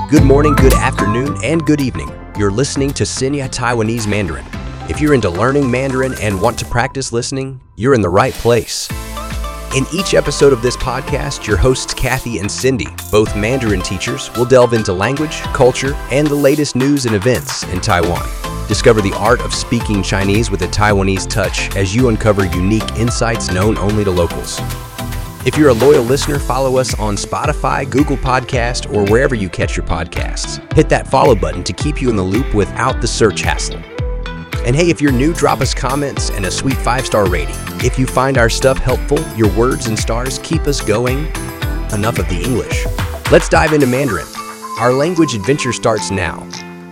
Good morning, good afternoon, and good evening. You're listening to Sinya Taiwanese Mandarin. If you're into learning Mandarin and want to practice listening, you're in the right place. In each episode of this podcast, your hosts Kathy and Cindy, both Mandarin teachers, will delve into language, culture, and the latest news and events in Taiwan. Discover the art of speaking Chinese with a Taiwanese touch as you uncover unique insights known only to locals. If you're a loyal listener, follow us on Spotify, Google Podcast, or wherever you catch your podcasts. Hit that follow button to keep you in the loop without the search hassle. And hey, if you're new, drop us comments and a sweet 5-star rating. If you find our stuff helpful, your words and stars keep us going. Enough of the English. Let's dive into Mandarin. Our language adventure starts now.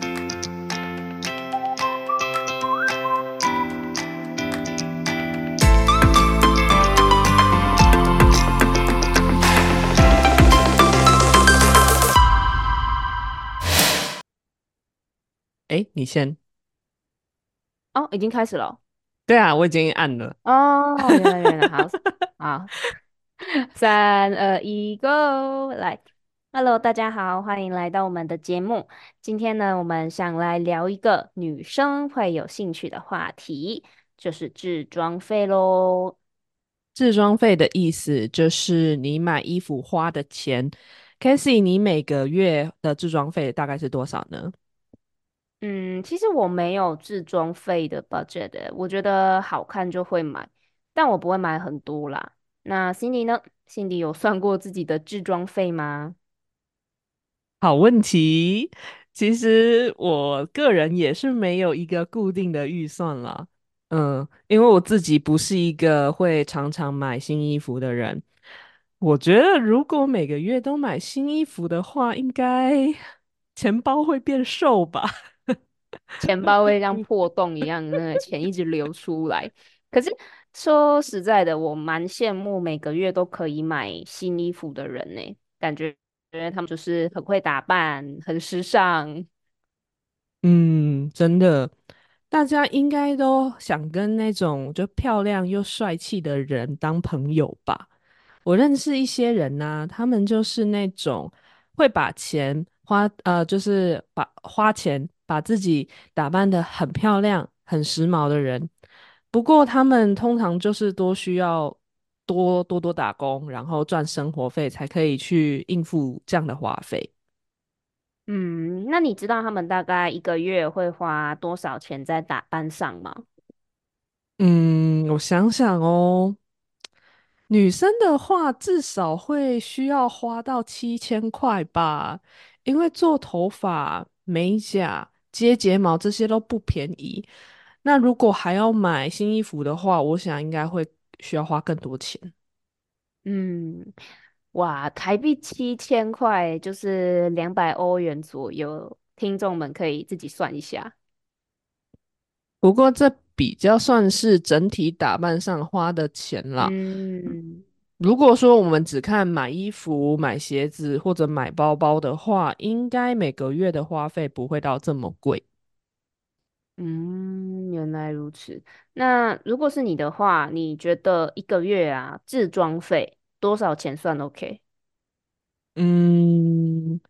你先。 哦，已经开始了哦。 对啊，我已经按了。 哦，原来好，好，3、2、1，Go，来，Hello，大家好，欢迎来到我们的节目。今天呢，我们想来聊一个女生会有兴趣的话题，就是置装费喽。 置装费的意思就是你买衣服花的钱。Casey，你每个月的置装费大概是多少呢？ 其实我没有置装费的 budget，我觉得好看就会买，但我不会买很多啦。那 Cindy 呢？Cindy 有算过自己的置装费吗？ 好问题。其实我个人也是没有一个固定的预算啦。因为我自己不是一个会常常买新衣服的人。我觉得如果每个月都买新衣服的话，应该钱包会变瘦吧。 钱包会像破洞一样，那个钱一直流出来。可是说实在的，我蛮羡慕每个月都可以买新衣服的人呢，感觉他们就是很会打扮，很时尚。 嗯，真的，大家应该都想跟那种就漂亮又帅气的人当朋友吧？我认识一些人呐、他们就是那种会把钱花，就是花钱把自己打扮得很漂亮、很时髦的人。不过他们通常就是多需要多打工，然后赚生活费，才可以去应付这样的花费。 那你知道他们大概一个月会花多少钱在打扮上吗？ 嗯，我想想哦。女生的话，至少会需要花到7000块吧，因为做头发、美甲、接睫毛这些都不便宜。那如果还要买新衣服的话，我想应该会需要花更多钱。 嗯，哇，台币7000块就是200欧元左右，听众们可以自己算一下。 不过这比较算是整体打扮上花的钱啦。 嗯。 如果说我们只看买衣服、买鞋子或者买包包的话，应该每个月的花费不会到这么贵。 原来如此。那如果是你的话，你觉得一个月啊，置装费多少钱算 OK？ 嗯，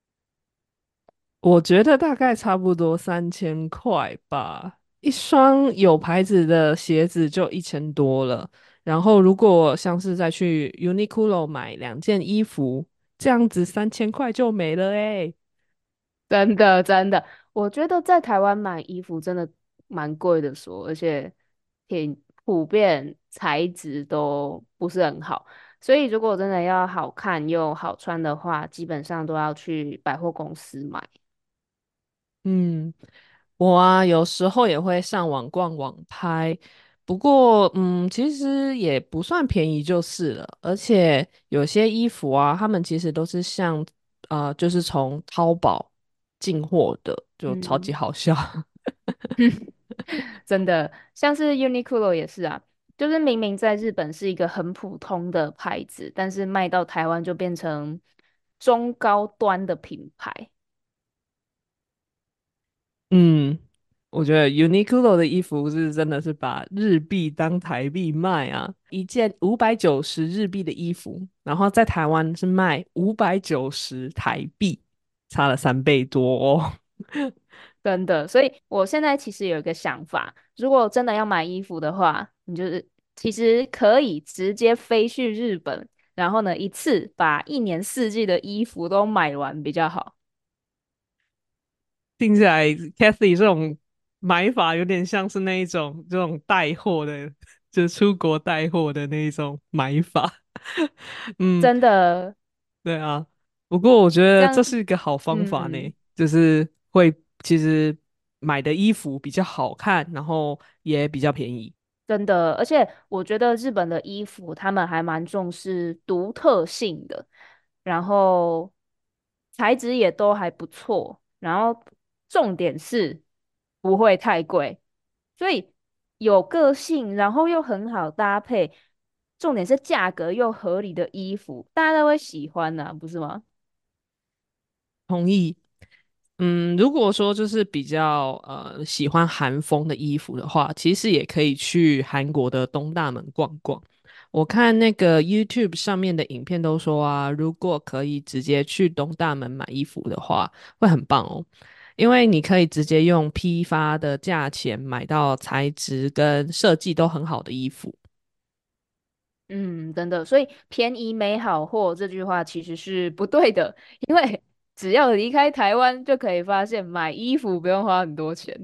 我觉得大概差不多3000块吧，一双有牌子的鞋子就1000多了。然后如果像是再去 Uniqlo 买2件衣服，这样子3000块就没了诶。 真的真的，我觉得在台湾买衣服真的蛮贵的说，而且挺普遍，材质都不是很好。所以如果真的要好看又好穿的话，基本上都要去百货公司买。 嗯，我啊有时候也会上网逛网拍，不过其实也不算便宜就是了。而且有些衣服啊，他们其实都是就是从淘宝进货的，就超级嗯。 好笑。 真的，像是 Uniqlo 也是啊，就是明明在日本是一个很普通的牌子，但是卖到台湾就变成中高端的品牌。 嗯，我觉得 Uniqlo 的衣服是真的是把日币当台币卖啊，一件590日币的衣服，然后在台湾是卖590台币。 差了3倍多哦。 真的，所以我现在其实有一个想法，如果真的要买衣服的话，你就是其实可以直接飞去日本，然后呢一次把一年四季的衣服都买完比较好。 听起来 Kathy 这种买法有点像是那一种这种带货的，就是出国带货的那一种买法。嗯， 真的， 对啊。不过我觉这样， 得这是一个好方法嗯。 呢，就是会其实买的衣服比较好看，然后也比较便宜。 真的，而且我觉得日本的衣服他们还蛮重视独特性的，然后材质也都还不错，然后重点是不会太贵，所以有个性，然后又很好搭配，重点是价格又合理的衣服，大家都会喜欢的，不是吗？ 同意。如果说就是比较喜欢韩风的衣服的话，其实也可以去韩国的东大门逛逛。我看那个 YouTube 上面的影片都说啊，如果可以直接去东大门买衣服的话，会很棒哦。因为你可以直接用批发的价钱买到材质跟设计都很好的衣服。 嗯，真的，所以便宜没好货这句话其实是不对的，因为只要离开台湾就可以发现买衣服不用花很多钱。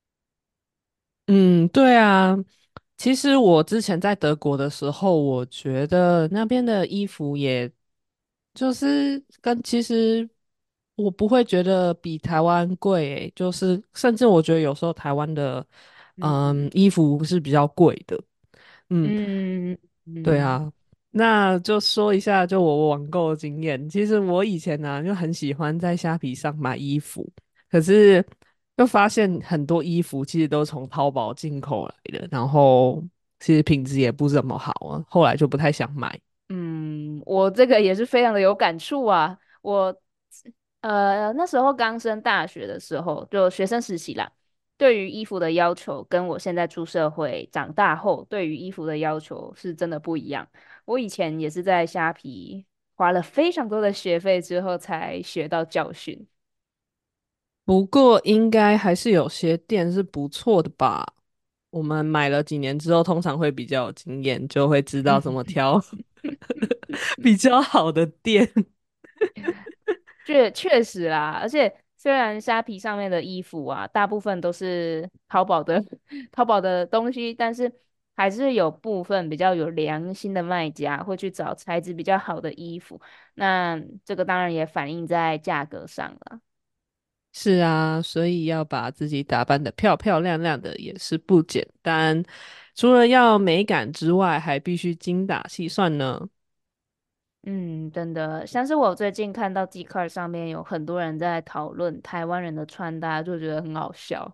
嗯，对啊。其实我之前在德国的时候，我觉得那边的衣服也就是跟其实我不会觉得比台湾贵欸，就是甚至我觉得有时候台湾的嗯衣服是比较贵的。嗯， 嗯嗯对啊。那就说一下就我网购的经验。其实我以前呢、就很喜欢在虾皮上买衣服，可是就发现很多衣服其实都从淘宝进口来的，然后其实品质也不怎么好啊，后来就不太想买。 嗯，我这个也是非常的有感触啊。我那时候刚升大学的时候，就学生时期啦，对于衣服的要求跟我现在出社会长大后对于衣服的要求是真的不一样。我以前也是在虾皮花了非常多的学费之后才学到教训。 不过应该还是有些店是不错的吧？我们买了几年之后，通常会比较有经验，就会知道怎么挑比较好的店。 确实啦，而且虽然虾皮上面的衣服啊，大部分都是淘宝的淘宝的东西，但是还是有部分比较有良心的卖家会去找材质比较好的衣服，那这个当然也反映在价格上了。 是啊，所以要把自己打扮得漂漂亮亮的也是不简单。除了要美感之外，还必须精打细算呢。 嗯，真的，像是我最近看到 d c a r 上面有很多人在讨论台湾人的穿搭，就觉得很好笑。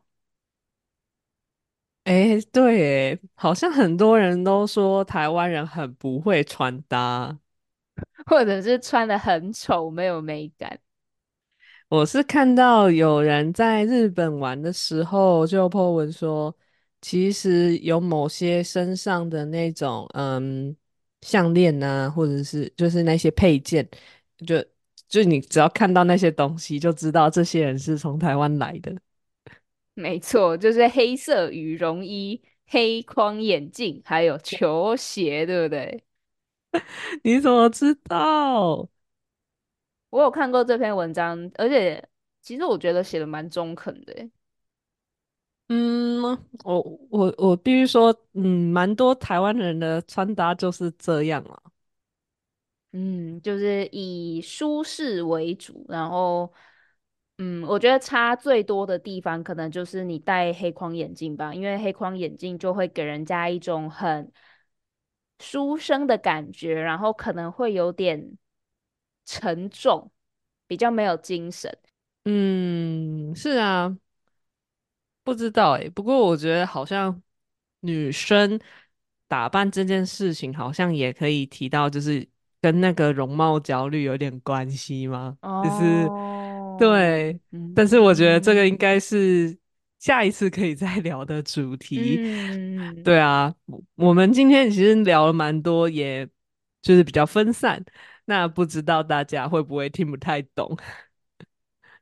诶，对诶，好像很多人都说台湾人很不会穿搭。 或者是穿的很丑，没有美感。 我是看到有人在日本玩的时候就 po 文说，其实有某些身上的那种项链啊，或者是就是那些配件，就就你只要看到那些东西，就知道这些人是从台湾来的。 没错，就是黑色羽绒衣、黑框眼镜，还有球鞋，对不对？ 你怎么知道？ 我有看过这篇文章，而且其实我觉得写的蛮中肯的欸。 嗯，我必须说，蛮多台湾人的穿搭就是这样啊。 嗯，就是以舒适为主，然后，我觉得差最多的地方可能就是你戴黑框眼镜吧，因为黑框眼镜就会给人家一种很书生的感觉，然后可能会有点沉重，比较没有精神。 嗯，是啊。不知道诶，不过我觉得好像女生打扮这件事情，好像也可以提到，就是跟那个容貌焦虑有点关系吗？就是哦， 对。但是我觉得这个应嗯该是下一次可以再聊的主题。 嗯， 对啊，我们今天其实聊了蛮多，也就是比较分散，那不知道大家会不会听不太懂？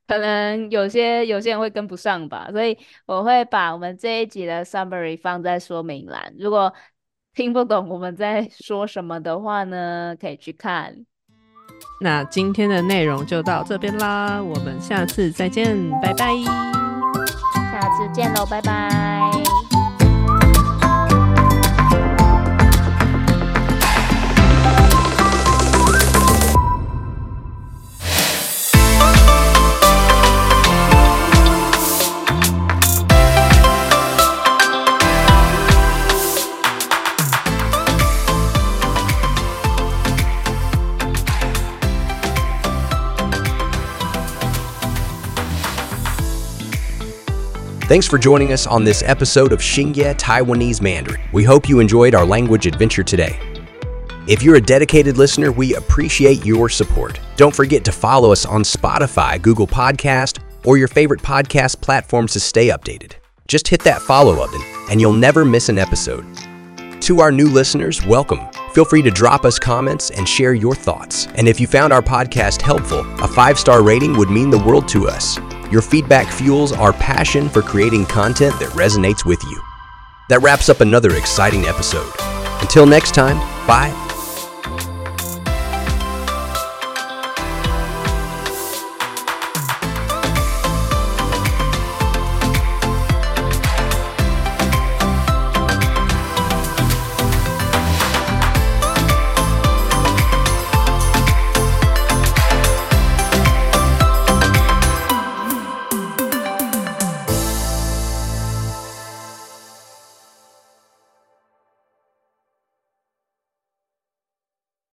可能有些人会跟不上吧，所以我会把我们这一集的 summary 放在说明栏。如果听不懂我们在说什么的话呢，可以去看。 那今天的内容就到这边啦，我们下次再见，拜拜。 下次见喽，拜拜。 Thanks for joining us on this episode of Xingye Taiwanese Mandarin. We hope you enjoyed our language adventure today. If you're a dedicated listener, we appreciate your support. Don't forget to follow us on Spotify, Google Podcast, or your favorite podcast platforms to stay updated. Just hit that follow button, and you'll never miss an episode. To our new listeners, welcome. Feel free to drop us comments and share your thoughts. And if you found our podcast helpful, a 5-star rating would mean the world to us. Your feedback fuels our passion for creating content that resonates with you. That wraps up another exciting episode. Until next time, bye.